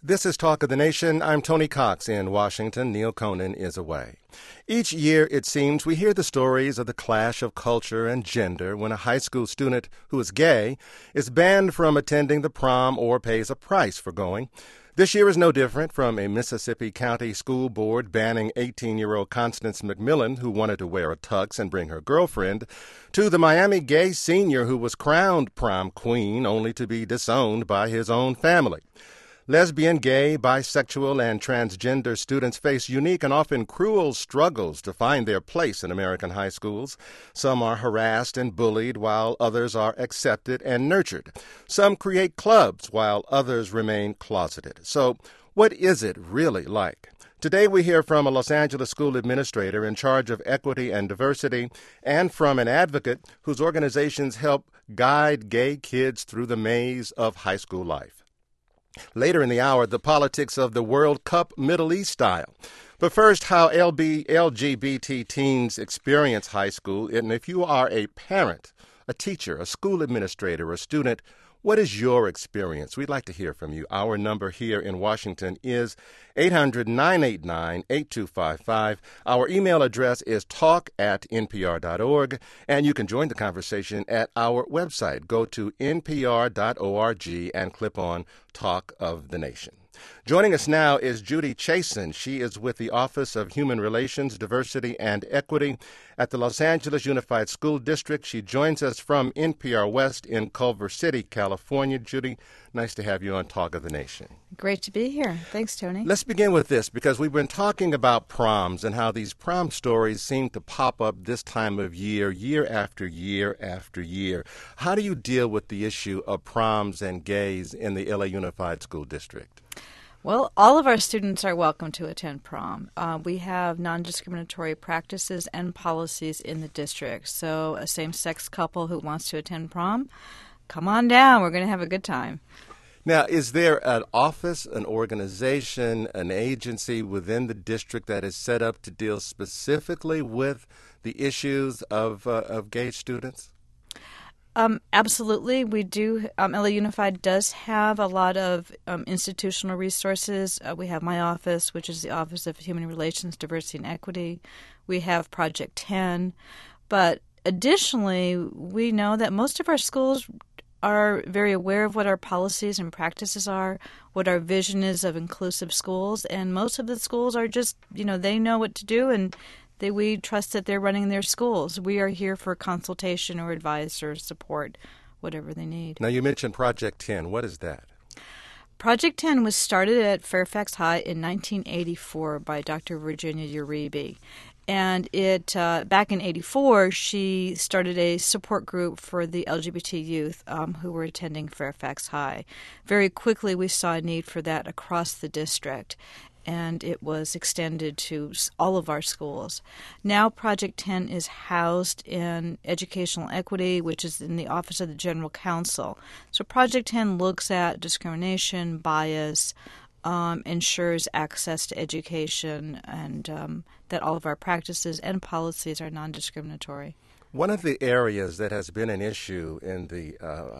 This is Talk of the Nation. I'm Tony Cox in Washington. Neil Conan is away. Each year, it seems, we hear the stories of the clash of culture and gender when a high school student who is gay is banned from attending the prom or pays a price for going. This year is no different, from a Mississippi County school board banning 18-year-old Constance McMillan, who wanted to wear a tux and bring her girlfriend, to the Miami gay senior who was crowned prom queen only to be disowned by his own family. Lesbian, gay, bisexual, and transgender students face unique and often cruel struggles to find their place in American high schools. Some are harassed and bullied, while others are accepted and nurtured. Some create clubs, while others remain closeted. So, what is it really like? Today we hear from a Los Angeles school administrator in charge of equity and diversity, and from an advocate whose organizations help guide gay kids through the maze of high school life. Later in the hour, the politics of the World Cup Middle East style. But first, how LGBT teens experience high school. And if you are a parent, a teacher, a school administrator, a student, what is your experience? We'd like to hear from you. Our number here in Washington is 800-989-8255. Our email address is talk@npr.org, and you can join the conversation at our website. Go to npr.org and click on Talk of the Nation. Joining us now is Judy Chasen. She is with the Office of Human Relations, Diversity, and Equity at the Los Angeles Unified School District. She joins us from NPR West in Culver City, California. Judy, nice to have you on Talk of the Nation. Great to be here. Thanks, Tony. Let's begin with this, because we've been talking about proms and how these prom stories seem to pop up this time of year, year after year after year. How do you deal with the issue of proms and gays in the LA Unified School District? Well, all of our students are welcome to attend prom. We have non-discriminatory practices and policies in the district. So a same-sex couple who wants to attend prom, come on down. We're going to have a good time. Now, is there an office, an organization, an agency within the district that is set up to deal specifically with the issues of gay students? Absolutely. We do. LA Unified does have a lot of institutional resources. We have my office, which is the Office of Human Relations, Diversity, and Equity. We have Project 10. But additionally, we know that most of our schools are very aware of what our policies and practices are, what our vision is of inclusive schools. And most of the schools are just, they know what to do, and we trust that they're running their schools. We are here for consultation or advice or support, whatever they need. Now, you mentioned Project 10. What is that? Project 10 was started at Fairfax High in 1984 by Dr. Virginia Uribe. And back in 84, she started a support group for the LGBT youth who were attending Fairfax High. Very quickly, we saw a need for that across the district, and it was extended to all of our schools. Now Project 10 is housed in Educational Equity, which is in the Office of the General Counsel. So Project 10 looks at discrimination, bias, ensures access to education, and that all of our practices and policies are non-discriminatory. One of the areas that has been an issue in the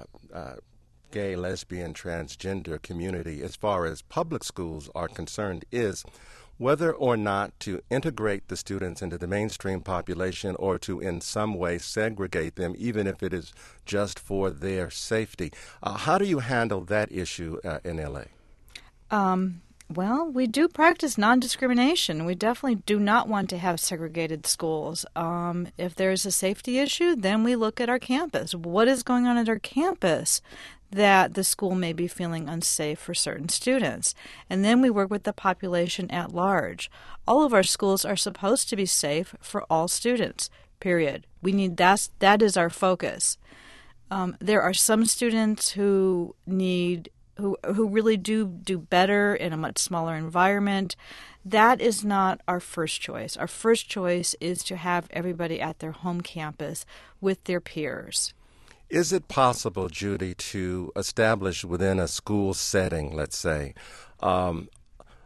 gay, lesbian, transgender community as far as public schools are concerned is whether or not to integrate the students into the mainstream population or to in some way segregate them, even if it is just for their safety. How do you handle that issue in L.A.? Well, we do practice non-discrimination. We definitely do not want to have segregated schools. If there's a safety issue, then we look at our campus. What is going on at our campus that the school may be feeling unsafe for certain students? And then we work with the population at large. All of our schools are supposed to be safe for all students, period. That is our focus. There are some students who really do better in a much smaller environment. That is not our first choice. Our first choice is to have everybody at their home campus with their peers. Is it possible, Judy, to establish within a school setting, let's say,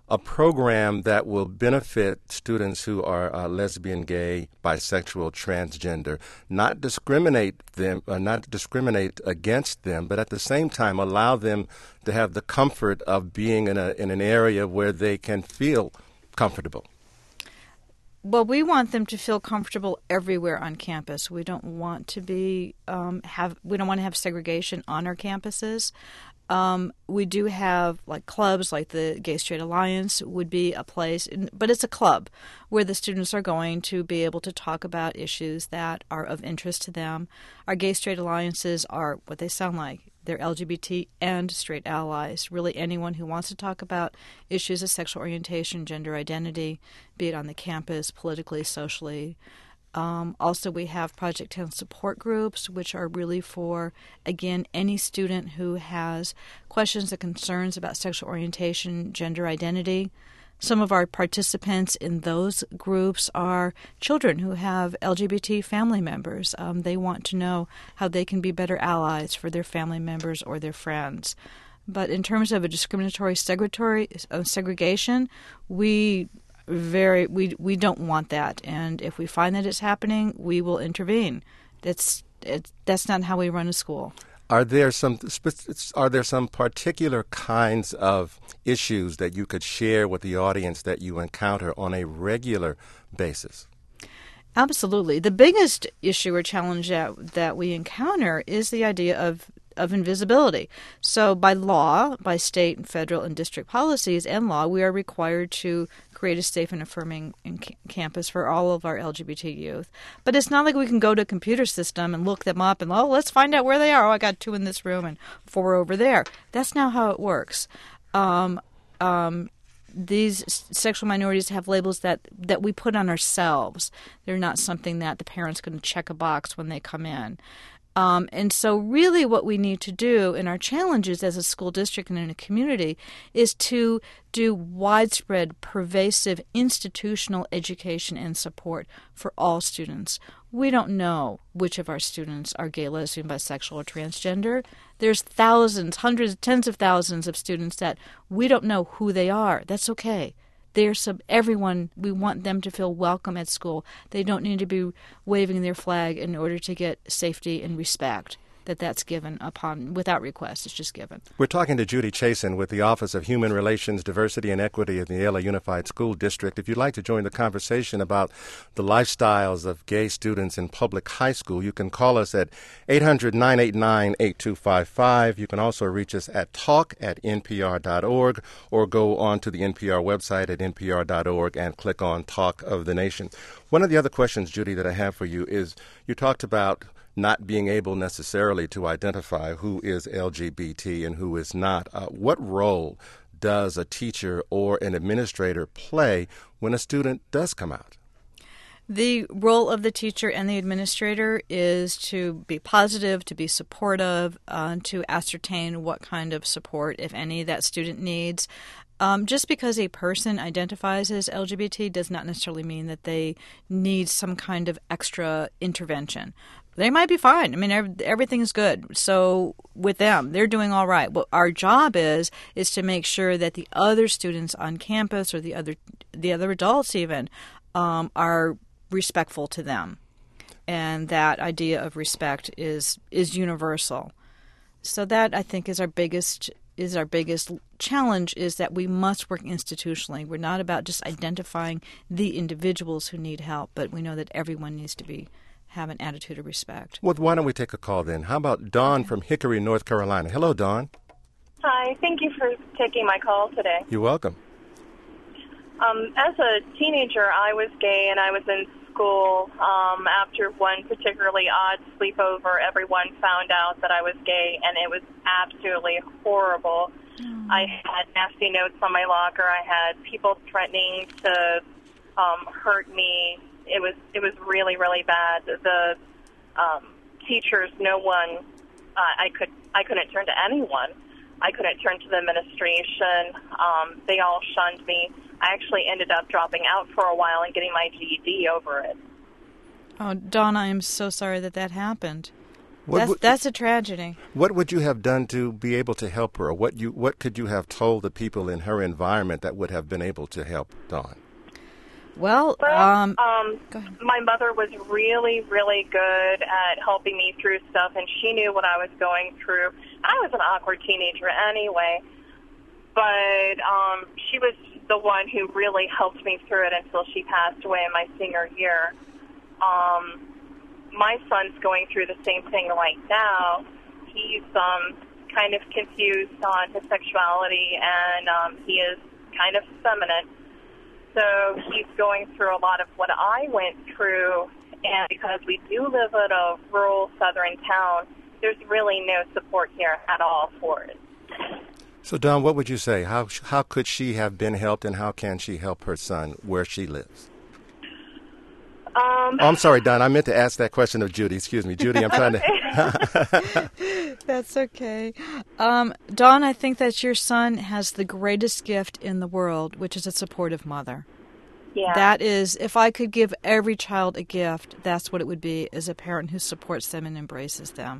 a program that will benefit students who are lesbian, gay, bisexual, transgender, not discriminate against them, but at the same time allow them to have the comfort of being in an area where they can feel comfortable? Well, we want them to feel comfortable everywhere on campus. We don't want to we don't want to have segregation on our campuses. We do have like clubs, like the Gay Straight Alliance would be a place, but it's a club where the students are going to be able to talk about issues that are of interest to them. Our Gay Straight Alliances are what they sound like. They're LGBT and straight allies. Really anyone who wants to talk about issues of sexual orientation, gender identity, be it on the campus, politically, socially. Also, we have Project 10 support groups, which are really for, again, any student who has questions and concerns about sexual orientation, gender identity. Some of our participants in those groups are children who have LGBT family members. They want to know how they can be better allies for their family members or their friends. But in terms of a discriminatory segregation, we don't want that, and if we find that it's happening, we will intervene. That's not how we run a school. Are there some particular kinds of issues that you could share with the audience that you encounter on a regular basis? Absolutely. The biggest issue or challenge that we encounter is the idea of invisibility. So by law, by state and federal and district policies and law, we are required to create a safe and affirming campus for all of our LGBT youth. But it's not like we can go to a computer system and look them up and, let's find out where they are. I got 2 in this room and 4 over there. That's not how it works. These sexual minorities have labels that we put on ourselves. They're not something that the parent's going to check a box when they come in. And so really what we need to do in our challenges as a school district and in a community is to do widespread, pervasive institutional education and support for all students. We don't know which of our students are gay, lesbian, bisexual, or transgender. There's thousands, hundreds, tens of thousands of students that we don't know who they are. That's okay. Everyone, we want them to feel welcome at school. They don't need to be waving their flag in order to get safety and respect. That's given without request. It's just given. We're talking to Judy Chasen with the Office of Human Relations, Diversity, and Equity of the LA Unified School District. If you'd like to join the conversation about the lifestyles of gay students in public high school, you can call us at 800-989-8255. You can also reach us at talk@npr.org or go on to the NPR website at npr.org and click on Talk of the Nation. One of the other questions, Judy, that I have for you is you talked about not being able necessarily to identify who is LGBT and who is not. What role does a teacher or an administrator play when a student does come out? The role of the teacher and the administrator is to be positive, to be supportive, to ascertain what kind of support, if any, that student needs. Just because a person identifies as LGBT does not necessarily mean that they need some kind of extra intervention. They might be fine. I mean, everything's good. So with them, they're doing all right. What our job is to make sure that the other students on campus or the other adults even are respectful to them, and that idea of respect is universal. So that, I think, is our biggest challenge, is that we must work institutionally. We're not about just identifying the individuals who need help, but we know that everyone needs to have an attitude of respect. Well, why don't we take a call then? How about Dawn from Hickory, North Carolina? Hello, Dawn. Hi, thank you for taking my call today. You're welcome. As a teenager, I was gay, and I was in school. After one particularly odd sleepover, everyone found out that I was gay, and it was absolutely horrible. I had nasty notes on my locker. I had people threatening to hurt me. It was really, really bad. The teachers, no one, I couldn't turn to anyone. I couldn't turn to the administration. They all shunned me. I actually ended up dropping out for a while and getting my GED over it. Oh, Dawn, I am so sorry that happened. That's a tragedy. What would you have done to be able to help her? Or what could you have told the people in her environment that would have been able to help Dawn? Well, go ahead. My mother was really, really good at helping me through stuff, and she knew what I was going through. I was an awkward teenager anyway, but she was the one who really helped me through it until she passed away in my senior year. My son's going through the same thing right now. He's kind of confused on his sexuality, and he is kind of feminine. So he's going through a lot of what I went through, and because we do live in a rural southern town, there's really no support here at all for it. So, Dawn, what would you say? How could she have been helped, and how can she help her son where she lives? I'm sorry, Dawn. I meant to ask that question of Judy. Excuse me, Judy. I'm trying to. That's okay. Dawn, I think that your son has the greatest gift in the world, which is a supportive mother. Yeah. That is, if I could give every child a gift, that's what it would be, is a parent who supports them and embraces them.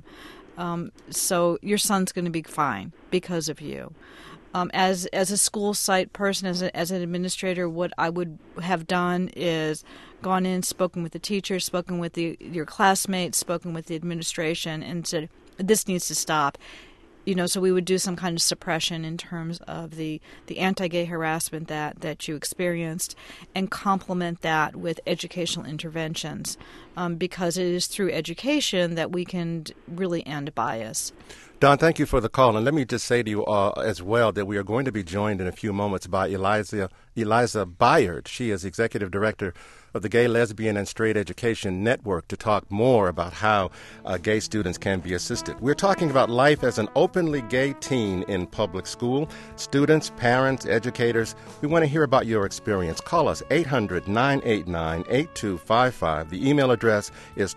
So your son's going to be fine because of you. As a school site person, as an administrator, what I would have done is gone in, spoken with the teachers, spoken with your classmates, spoken with the administration, and said, this needs to stop. So we would do some kind of suppression in terms of the anti-gay harassment that you experienced, and complement that with educational interventions, because it is through education that we can really end bias. Dawn, thank you for the call. And let me just say to you as well that we are going to be joined in a few moments by Eliza Bayard. She is Executive Director of the Gay, Lesbian, and Straight Education Network to talk more about how gay students can be assisted. We're talking about life as an openly gay teen in public school. Students, parents, educators, we want to hear about your experience. Call us 800-989-8255. The email address is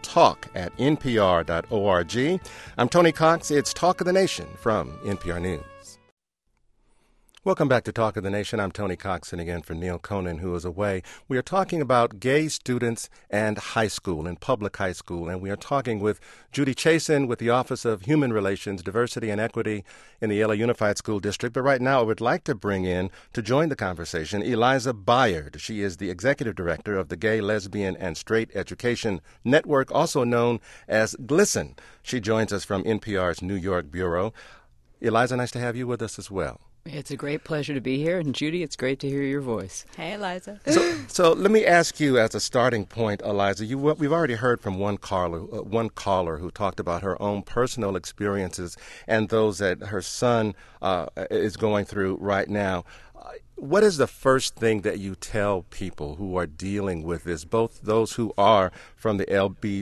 talk@npr.org. I'm Tony Cox. It's Talk of the Nation from NPR News. Welcome back to Talk of the Nation. I'm Tony Cox, and again for Neil Conan, who is away. We are talking about gay students and high school, and public high school, and we are talking with Judy Chasin with the Office of Human Relations, Diversity, and Equity in the LA Unified School District. But right now I would like to bring in, to join the conversation, Eliza Bayard. She is the Executive Director of the Gay, Lesbian, and Straight Education Network, also known as GLSEN. She joins us from NPR's New York Bureau. Eliza, nice to have you with us as well. It's a great pleasure to be here. And Judy, it's great to hear your voice. Hey, Eliza. So let me ask you as a starting point, Eliza, we've already heard from one caller who talked about her own personal experiences and those that her son is going through right now. What is the first thing that you tell people who are dealing with this, both those who are from the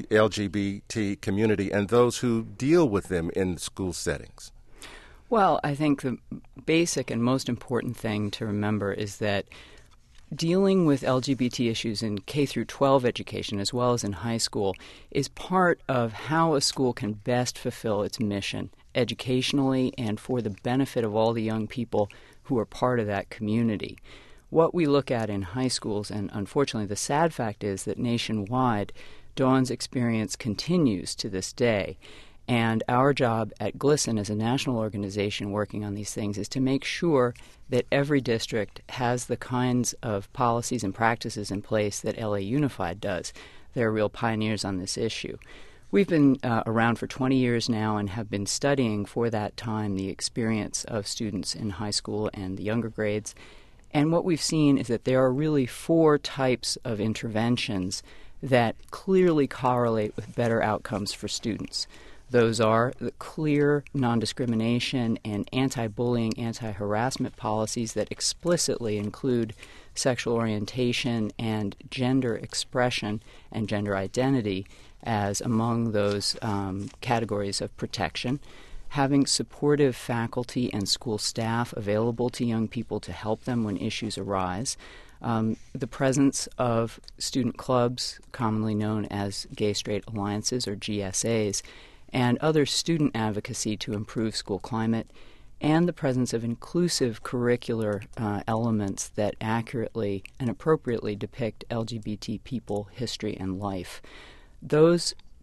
LGBT community and those who deal with them in school settings? Well, I think the basic and most important thing to remember is that dealing with LGBT issues in K through 12 education as well as in high school is part of how a school can best fulfill its mission educationally and for the benefit of all the young people who are part of that community. What we look at in high schools, and unfortunately the sad fact is that nationwide, Dawn's experience continues to this day. And our job at GLSEN as a national organization working on these things is to make sure that every district has the kinds of policies and practices in place that LA Unified does. They're real pioneers on this issue. We've been around for 20 years now and have been studying for that time the experience of students in high school and the younger grades. And what we've seen is that there are really 4 types of interventions that clearly correlate with better outcomes for students. Those are the clear non-discrimination and anti-bullying, anti-harassment policies that explicitly include sexual orientation and gender expression and gender identity as among those categories of protection. Having supportive faculty and school staff available to young people to help them when issues arise. The presence of student clubs, commonly known as Gay Straight Alliances or GSAs, and other student advocacy to improve school climate, and the presence of inclusive curricular elements that accurately and appropriately depict LGBT people, history, and life. Those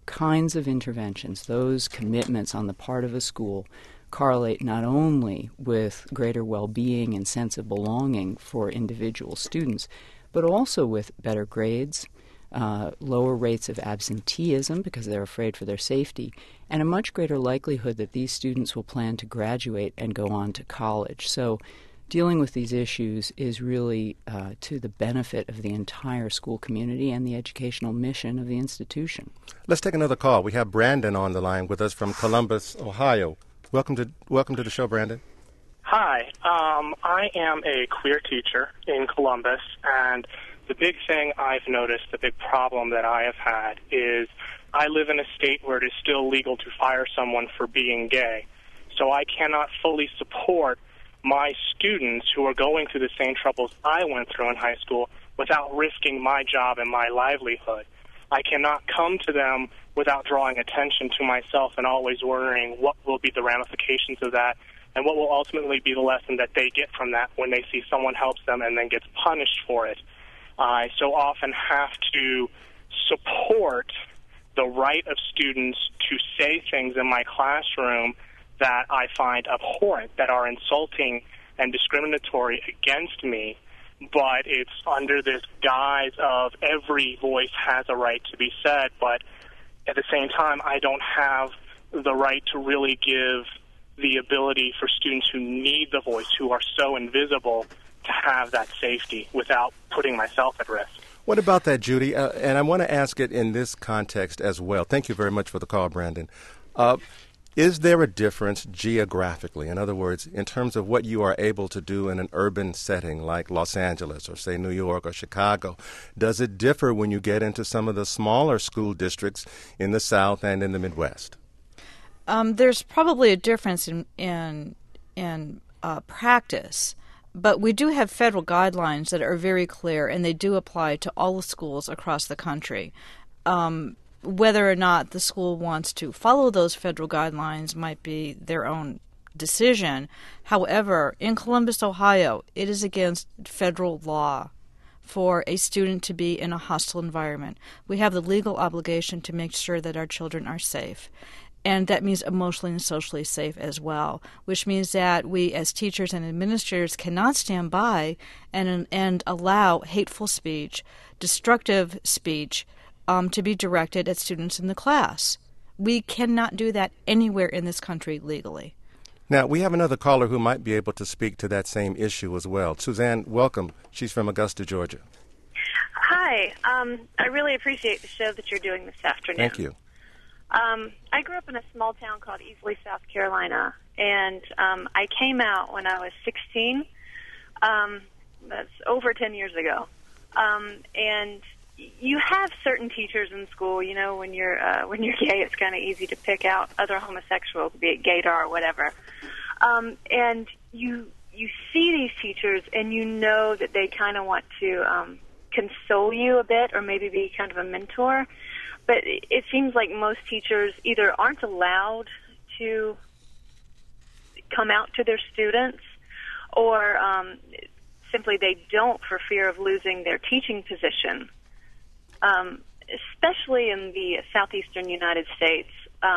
kinds of interventions, those commitments on the part of a school, correlate not only with greater well-being and sense of belonging for individual students, but also with better grades, lower rates of absenteeism because they're afraid for their safety, and a much greater likelihood that these students will plan to graduate and go on to college. So dealing with these issues is really to the benefit of the entire school community and the educational mission of the institution. Let's take another call. We have Brandon on the line with us from Columbus, Ohio. Welcome to the show, Brandon. Hi. I am a queer teacher in Columbus, and the big thing I've noticed, the big problem that I have had is I live in a state where it is still legal to fire someone for being gay. So I cannot fully support my students who are going through the same troubles I went through in high school without risking my job and my livelihood. I cannot come to them without drawing attention to myself and always worrying what will be the ramifications of that and what will ultimately be the lesson that they get from that when they see someone helps them and then gets punished for it. I so often have to support the right of students to say things in my classroom that I find abhorrent, that are insulting and discriminatory against me, but it's under this guise of every voice has a right to be said, but at the same time, I don't have the right to really give the ability for students who need the voice, who are so invisible, to have that safety without putting myself at risk. What about that, Judy? And I want to ask it in this context as well. Thank you very much for the call, Brandon. Is there a difference geographically? In other words, in terms of what you are able to do in an urban setting like Los Angeles or, say, New York or Chicago? Does it differ when you get into some of the smaller school districts in the South and in the Midwest? There's probably a difference in practice, but we do have federal guidelines that are very clear, and they do apply to all the schools across the country. Whether or not the school wants to follow those federal guidelines might be their own decision. However, in Columbus, Ohio, it is against federal law for a student to be in a hostile environment. We have the legal obligation to make sure that our children are safe. And that means emotionally and socially safe as well, which means that we as teachers and administrators cannot stand by and allow hateful speech, destructive speech, to be directed at students in the class. We cannot do that anywhere in this country legally. Now, we have another caller who might be able to speak to that same issue as well. Suzanne, welcome. She's from Augusta, Georgia. Hi. I really appreciate the show that you're doing this afternoon. Thank you. I grew up in a small town called Easley, South Carolina, and I came out when I was 16. That's over 10 years ago. And you have certain teachers in school, you know, when you're gay, it's kind of easy to pick out other homosexuals, be it gaydar or whatever. And you see these teachers, and you know that they kind of want to console you a bit, or maybe be kind of a mentor. But it seems like most teachers either aren't allowed to come out to their students, or simply they don't for fear of losing their teaching position. Especially in the southeastern United States.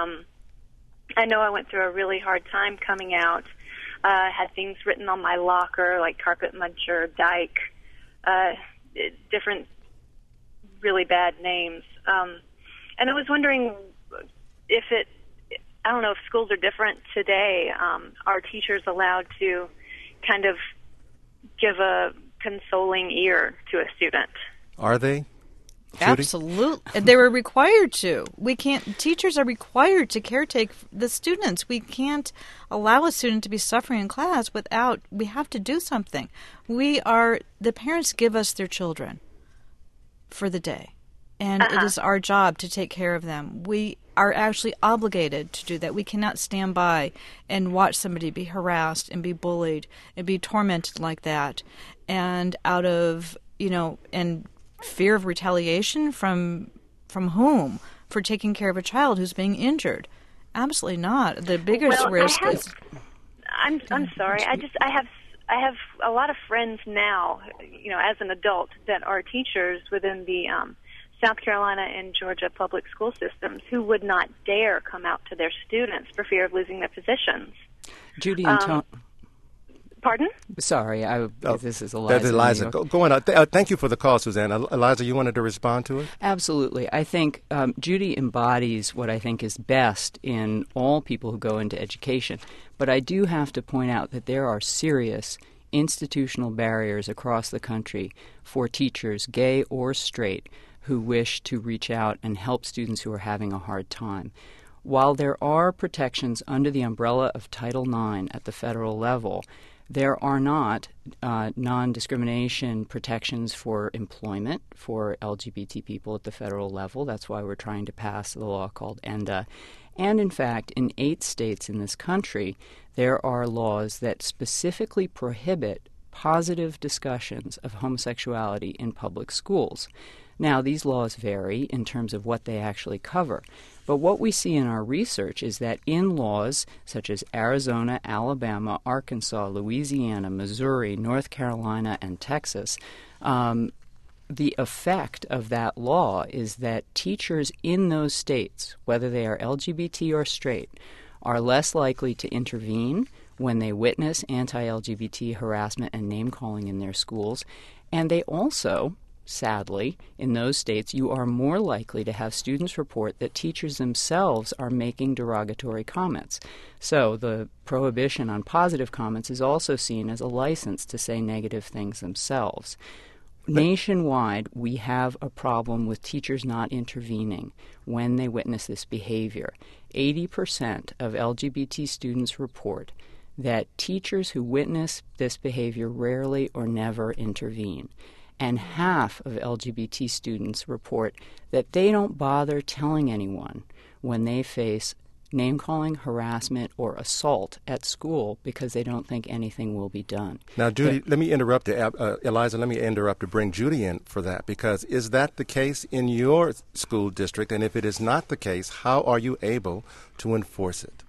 I know I went through a really hard time coming out. Had things written on my locker like carpet muncher, dyke, different really bad names. And I was wondering if I don't know if schools are different today. Are teachers allowed to kind of give a consoling ear to a student? Are they? Judy? Absolutely. They were required to. Teachers are required to caretake the students. We can't allow a student to be suffering in class we have to do something. The parents give us their children for the day, and it is our job to take care of them. We are actually obligated to do that. We cannot stand by and watch somebody be harassed and be bullied and be tormented like that, and out of, and fear of retaliation from whom? For taking care of a child who's being injured? Absolutely not. The biggest risk is. I'm sorry. I have a lot of friends now, as an adult, that are teachers within the South Carolina and Georgia public school systems who would not dare come out to their students for fear of losing their positions. Judy and Tony. Pardon? Sorry, this is Eliza. That's Eliza. Go on. Thank you for the call, Suzanne. Eliza, you wanted to respond to it? Absolutely. I think Judy embodies what I think is best in all people who go into education. But I do have to point out that there are serious institutional barriers across the country for teachers, gay or straight, who wish to reach out and help students who are having a hard time. While there are protections under the umbrella of Title IX at the federal level, there are not non-discrimination protections for employment for LGBT people at the federal level. That's why we're trying to pass the law called ENDA. And in fact, in 8 states in this country, there are laws that specifically prohibit positive discussions of homosexuality in public schools. Now, these laws vary in terms of what they actually cover. But what we see in our research is that in laws such as Arizona, Alabama, Arkansas, Louisiana, Missouri, North Carolina, and Texas, the effect of that law is that teachers in those states, whether they are LGBT or straight, are less likely to intervene when they witness anti-LGBT harassment and name-calling in their schools. And they also, sadly, in those states, you are more likely to have students report that teachers themselves are making derogatory comments. So the prohibition on positive comments is also seen as a license to say negative things themselves. Nationwide, we have a problem with teachers not intervening when they witness this behavior. 80% of LGBT students report that teachers who witness this behavior rarely or never intervene. And half of LGBT students report that they don't bother telling anyone when they face name-calling, harassment, or assault at school because they don't think anything will be done. Now, Judy, let me interrupt. Eliza, let me interrupt to bring Judy in for that, because is that the case in your school district? And if it is not the case, how are you able to enforce it?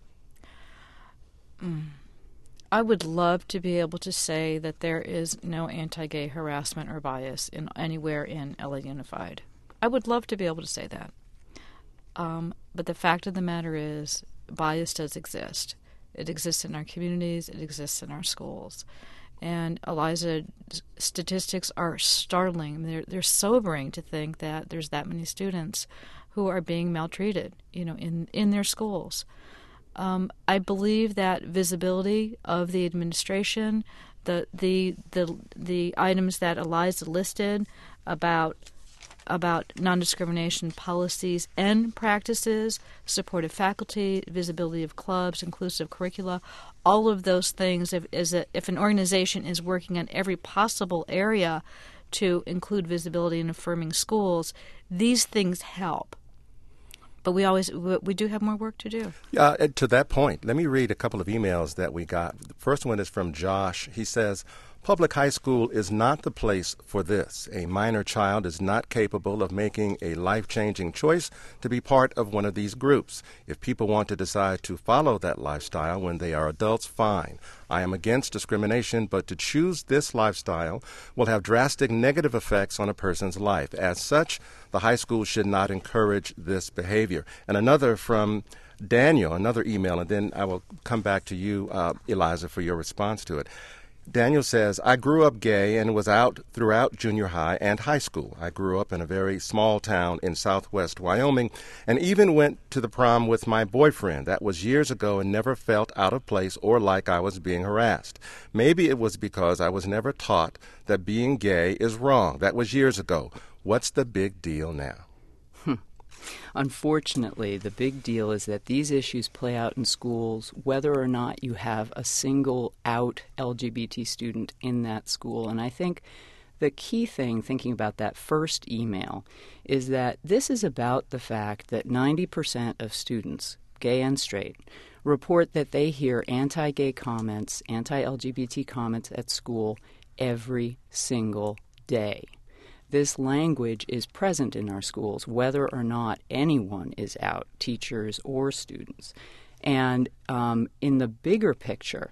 I would love to be able to say that there is no anti-gay harassment or bias anywhere in LA Unified. I would love to be able to say that. But the fact of the matter is, bias does exist. It exists in our communities. It exists in our schools. And Eliza, statistics are startling. They're sobering to think that there's that many students who are being maltreated, in their schools. I believe that visibility of the administration, the items that Eliza listed about non-discrimination policies and practices, supportive faculty, visibility of clubs, inclusive curricula, all of those things, if an organization is working on every possible area to include visibility in affirming schools, these things help. But we do have more work to do. To that point, let me read a couple of emails that we got. The first one is from Josh. He says, public high school is not the place for this. A minor child is not capable of making a life-changing choice to be part of one of these groups. If people want to decide to follow that lifestyle when they are adults, fine. I am against discrimination, but to choose this lifestyle will have drastic negative effects on a person's life. As such, the high school should not encourage this behavior. And another from Daniel, another email, and then I will come back to you, Eliza, for your response to it. Daniel says, I grew up gay and was out throughout junior high and high school. I grew up in a very small town in southwest Wyoming and even went to the prom with my boyfriend. That was years ago and never felt out of place or like I was being harassed. Maybe it was because I was never taught that being gay is wrong. That was years ago. What's the big deal now? Unfortunately, the big deal is that these issues play out in schools whether or not you have a single out LGBT student in that school. And I think the key thing, thinking about that first email, is that this is about the fact that 90% of students, gay and straight, report that they hear anti-gay comments, anti-LGBT comments at school every single day. This language is present in our schools, whether or not anyone is out, teachers or students. And in the bigger picture,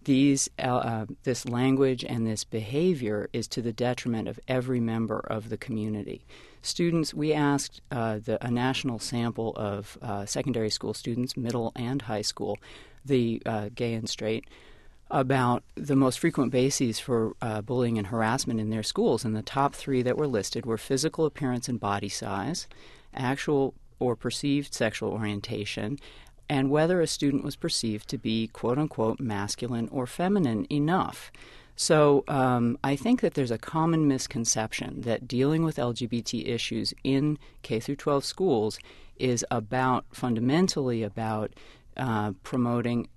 this language and this behavior is to the detriment of every member of the community. Students, we asked a national sample of secondary school students, middle and high school, the gay and straight, about the most frequent bases for bullying and harassment in their schools. And the top three that were listed were physical appearance and body size, actual or perceived sexual orientation, and whether a student was perceived to be, quote-unquote, masculine or feminine enough. So I think that there's a common misconception that dealing with LGBT issues in K-12 schools is fundamentally about promoting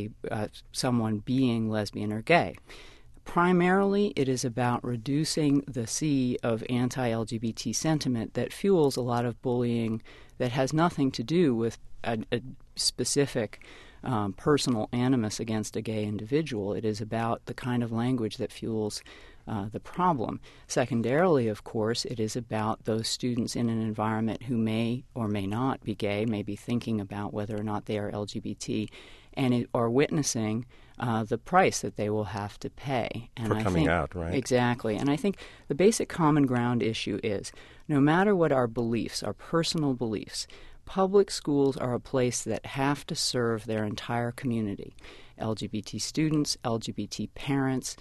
someone being lesbian or gay. Primarily, it is about reducing the sea of anti-LGBT sentiment that fuels a lot of bullying that has nothing to do with a specific personal animus against a gay individual. It is about the kind of language that fuels the problem. Secondarily, of course, it is about those students in an environment who may or may not be gay, may be thinking about whether or not they are LGBT, and are witnessing the price that they will have to pay. And for coming out, right? Exactly. And I think the basic common ground issue is no matter what our beliefs, our personal beliefs, public schools are a place that have to serve their entire community. LGBT students, LGBT parents,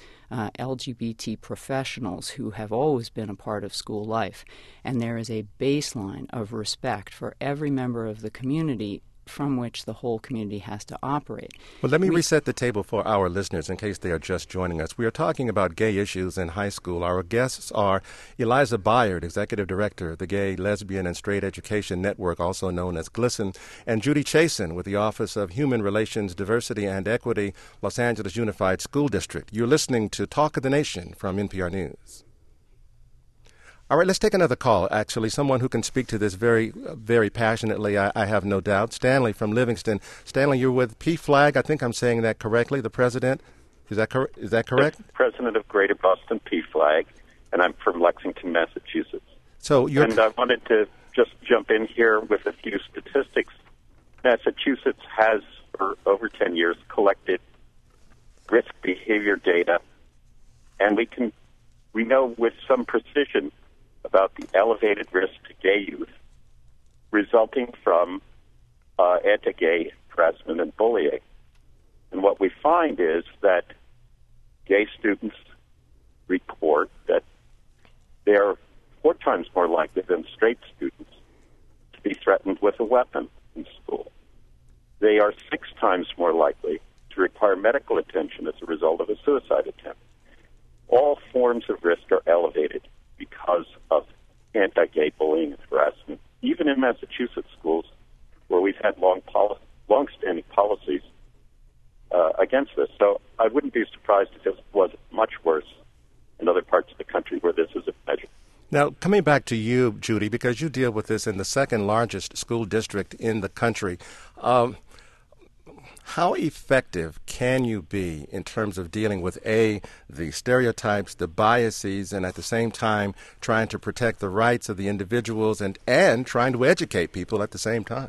LGBT professionals who have always been a part of school life. And there is a baseline of respect for every member of the community from which the whole community has to operate. Well, let me reset the table for our listeners in case they are just joining us. We are talking about gay issues in high school. Our guests are Eliza Bayard, Executive Director of the Gay, Lesbian, and Straight Education Network, also known as GLSEN, and Judy Chasen with the Office of Human Relations, Diversity, and Equity, Los Angeles Unified School District. You're listening to Talk of the Nation from NPR News. All right, let's take another call, actually, someone who can speak to this very, very passionately, I have no doubt. Stanley from Livingston. Stanley, you're with PFLAG. I think I'm saying that correctly, the president. Is that correct? The president of Greater Boston PFLAG, and I'm from Lexington, Massachusetts. And I wanted to just jump in here with a few statistics. Massachusetts has, for over 10 years, collected risk behavior data, and we know with some precision about the elevated risk to gay youth resulting from anti-gay harassment and bullying. And what we find is that gay students report that they're 4 times more likely than straight students to be threatened with a weapon in school. They are 6 times more likely to require medical attention as a result of a suicide attempt. All forms of risk are elevated because of anti-gay bullying and harassment, even in Massachusetts schools where we've had long-standing policies against this. So I wouldn't be surprised if it was much worse in other parts of the country where this is a measure. Now, coming back to you, Judy, because you deal with this in the second largest school district in the country, how effective can you be in terms of dealing with, the stereotypes, the biases, and at the same time trying to protect the rights of the individuals and trying to educate people at the same time?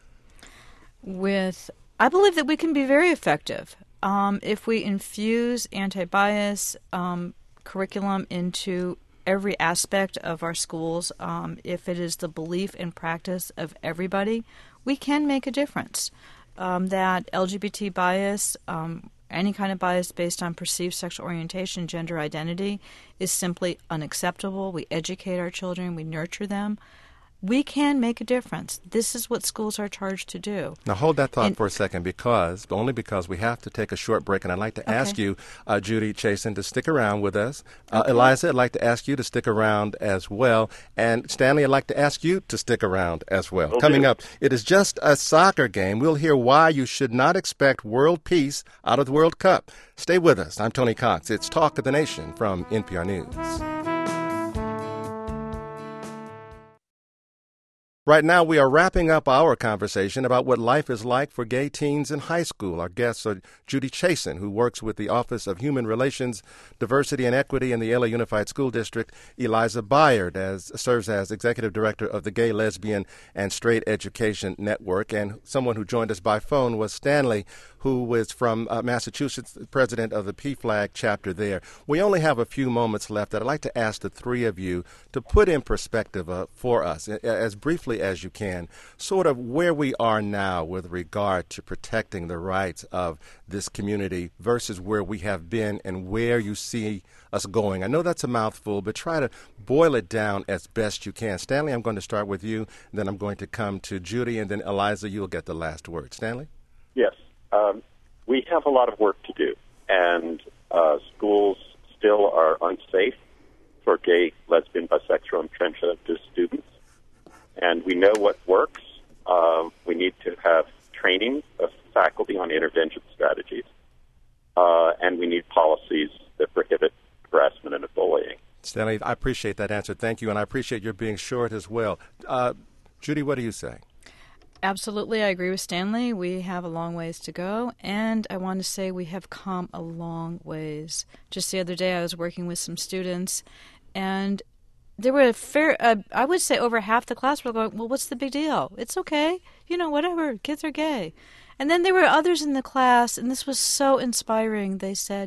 I believe that we can be very effective if we infuse anti-bias curriculum into every aspect of our schools. If it is the belief and practice of everybody, we can make a difference. That LGBT bias, any kind of bias based on perceived sexual orientation, gender identity, is simply unacceptable. We educate our children. We nurture them. We can make a difference. This is what schools are charged to do. Now, hold that thought for a second, only because we have to take a short break, and I'd like to ask you, Judy Chasen, to stick around with us. Eliza, I'd like to ask you to stick around as well. And Stanley, I'd like to ask you to stick around as well. Coming up, it is just a soccer game. We'll hear why you should not expect world peace out of the World Cup. Stay with us. I'm Tony Cox. It's Talk of the Nation from NPR News. Right now, we are wrapping up our conversation about what life is like for gay teens in high school. Our guests are Judy Chasen, who works with the Office of Human Relations, Diversity, and Equity in the LA Unified School District. Eliza Byard serves as Executive Director of the Gay, Lesbian, and Straight Education Network. And someone who joined us by phone was Stanley, who was from Massachusetts, president of the PFLAG chapter there. We only have a few moments left. I'd like to ask the three of you to put in perspective for us, as briefly as you can, sort of where we are now with regard to protecting the rights of this community versus where we have been and where you see us going. I know that's a mouthful, but try to boil it down as best you can. Stanley, I'm going to start with you, then I'm going to come to Judy, and then Eliza, you'll get the last word. Stanley? Yes. We have a lot of work to do, and schools still are unsafe for gay, lesbian, bisexual, and transgender students. And we know what works. We need to have training of faculty on intervention strategies. And we need policies that prohibit harassment and bullying. Stanley, I appreciate that answer. Thank you. And I appreciate your being short as well. Judy, what do you say? Absolutely. I agree with Stanley. We have a long ways to go. And I want to say we have come a long ways. Just the other day, I was working with some students, and there were I would say over half the class were going, well, what's the big deal? It's okay. Whatever. Kids are gay. And then there were others in the class, and this was so inspiring. They said,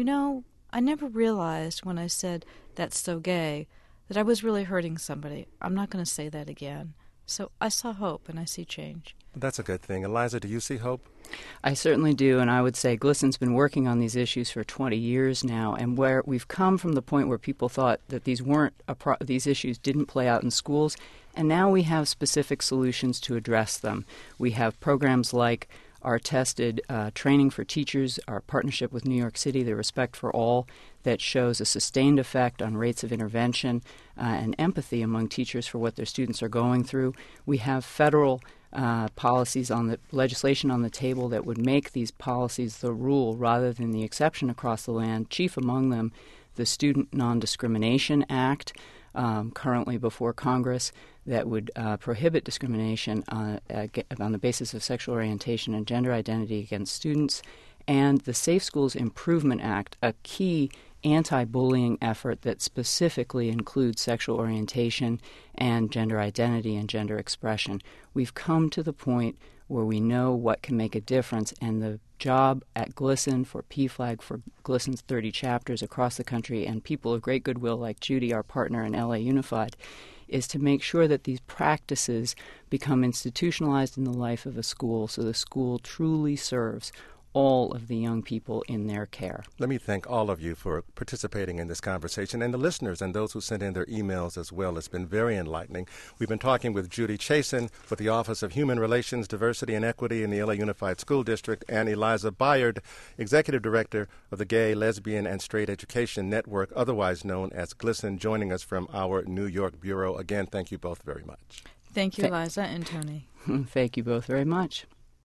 I never realized when I said that's so gay that I was really hurting somebody. I'm not going to say that again. So I saw hope, and I see change. That's a good thing. Eliza, do you see hope? I certainly do, and I would say GLSEN's been working on these issues for 20 years now, and where we've come from the point where people thought that these issues didn't play out in schools, and now we have specific solutions to address them. We have programs like our tested training for teachers, our partnership with New York City, the Respect for All, that shows a sustained effect on rates of intervention and empathy among teachers for what their students are going through. We have federal policies on the legislation on the table that would make these policies the rule rather than the exception across the land. Chief among them, the Student Non-Discrimination Act, currently before Congress, that would prohibit discrimination on the basis of sexual orientation and gender identity against students, and the Safe Schools Improvement Act, a key anti-bullying effort that specifically includes sexual orientation and gender identity and gender expression. We've come to the point where we know what can make a difference, and the job at GLSEN for PFLAG, for GLSEN's 30 chapters across the country, and people of great goodwill like Judy, our partner in LA Unified, is to make sure that these practices become institutionalized in the life of a school so the school truly serves all of the young people in their care. Let me thank all of you for participating in this conversation, and the listeners and those who sent in their emails as well. It's been very enlightening. We've been talking with Judy Chasen with the Office of Human Relations, Diversity, and Equity in the LA Unified School District, and Eliza Byard, Executive Director of the Gay, Lesbian, and Straight Education Network, otherwise known as GLSEN, joining us from our New York Bureau. Again, thank you both very much. Thank you, Eliza and Tony. Thank you both very much.